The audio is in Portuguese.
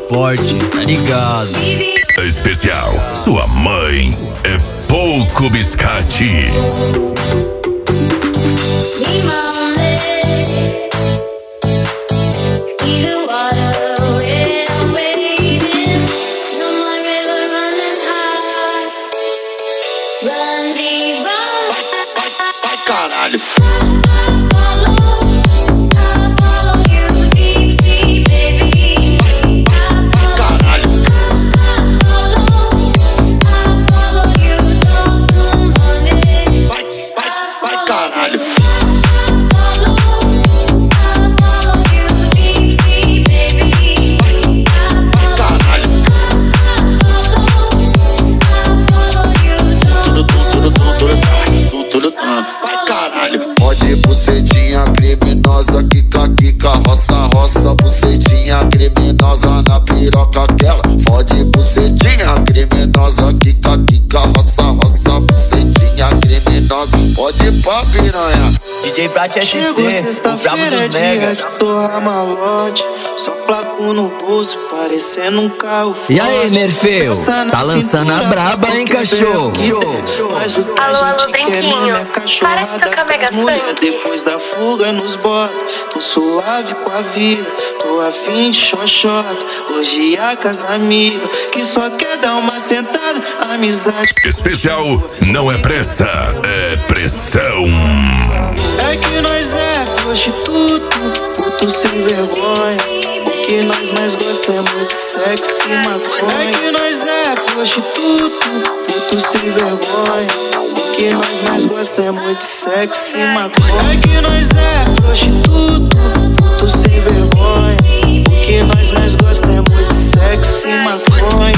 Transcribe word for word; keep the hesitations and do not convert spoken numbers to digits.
porte, tá ligado? Especial, sua mãe é pouco biscate. Caralho. Pode bucetinha criminosa, quica, quica, roça, roça, bucetinha criminosa na piroca aquela. Pode bucetinha criminosa, quica, quica, roça, roça, bucetinha criminosa. Pode pá, piranha. D J Prat S C, chegou o brabo sexta-feira, é dos dia mega. de torrar malote. Só placo no bolso, parecendo um carro forte. E aí, Nerfeu? Tá lançando a braba, hein, cachorro? Mas o que Alô, a alô, gente quer mesmo Benquinho. é cachorrada Para de tocar com as Mega mulher. Funk. Depois da fuga nos bota, tô suave com a vida, tô afim de xoxota. Hoje a casa amiga, que só quer dar uma sentada, amizade. Especial não é pressa, é pressão. É que nós é prostituto, puto sem vergonha. O que nós mais gostamos é muito sexo e maconha. É que nós é prostituto, puto sem vergonha. O que nós mais gostamos é muito sexo e maconha. É que nós é prostituto, puto sem vergonha. O que nós mais gostamos é muito sexo e maconha.